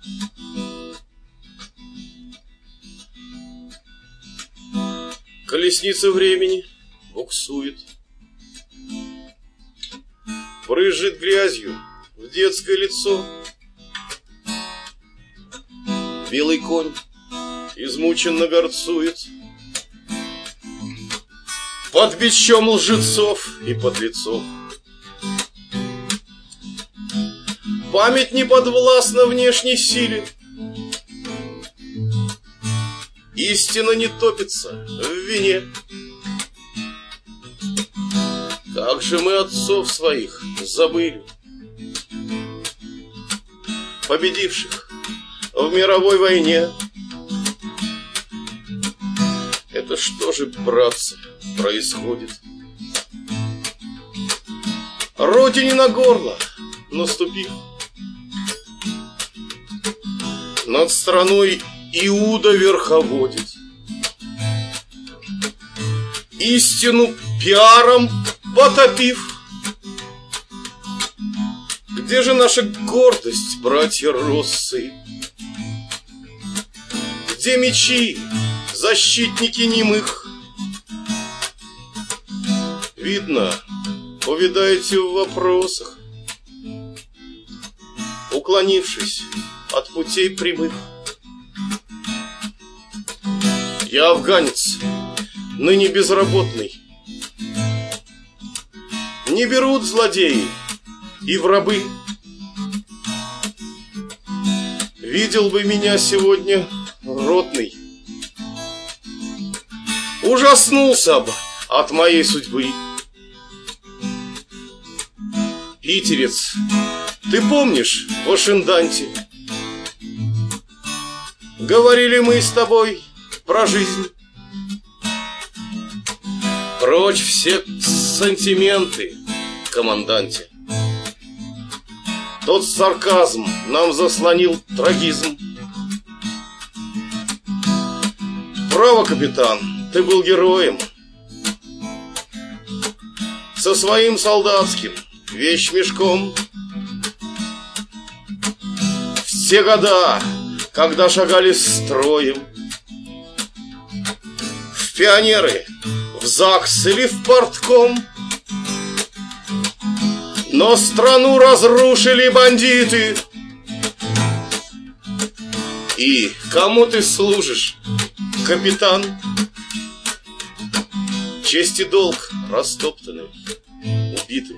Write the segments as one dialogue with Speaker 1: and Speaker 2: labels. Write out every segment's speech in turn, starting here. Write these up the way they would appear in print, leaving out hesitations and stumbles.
Speaker 1: Колесница времени буксует, брызжет грязью в детское лицо. Белый конь измученно горцует под бичом лжецов и подлецов. Память не подвластна внешней силе, истина не топится в вине. Как же мы отцов своих забыли, победивших в мировой войне. Это что же, братцы, происходит? Родине на горло наступив, над страной Иуда верховодит, истину пиаром потопив. Где же наша гордость, братья Россы? Где мечи, защитники немых? Видно, увядаете в вопросах, уклонившись от путей прямых. Я афганец, ныне безработный. Не берут злодеи и в рабы. Видел бы меня сегодня ротный, ужаснулся бы от моей судьбы. Питерец, ты помнишь в Ашинданте? Говорили мы с тобой про жизнь. Прочь все сантименты, команданте. Тот сарказм нам заслонил трагизм. Право, капитан, ты был героем. Со своим солдатским вещмешком. В те года, когда шагали строем, в пионеры, в ЗАГС или в партком. Но страну разрушили бандиты. И кому ты служишь, капитан? Честь и долг растоптаны, убиты.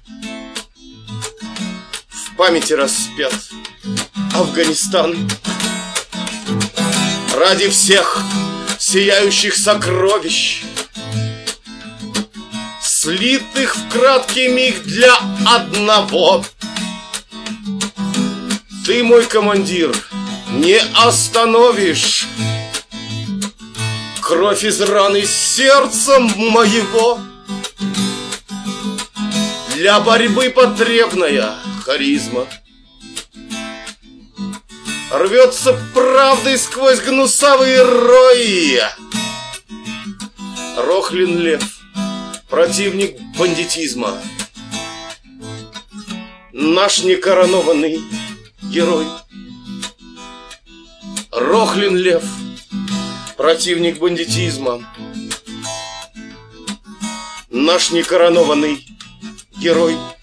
Speaker 1: В памяти распят Афганистан. Ради всех сияющих сокровищ, слитых в краткий миг для одного, ты, мой командир, не остановишь кровь из раны сердца моего. Для борьбы потребная харизма. Рвется правдой сквозь гнусавые рои. Рохлин Лев, противник бандитизма, наш некоронованный герой. Рохлин Лев, противник бандитизма, наш некоронованный герой.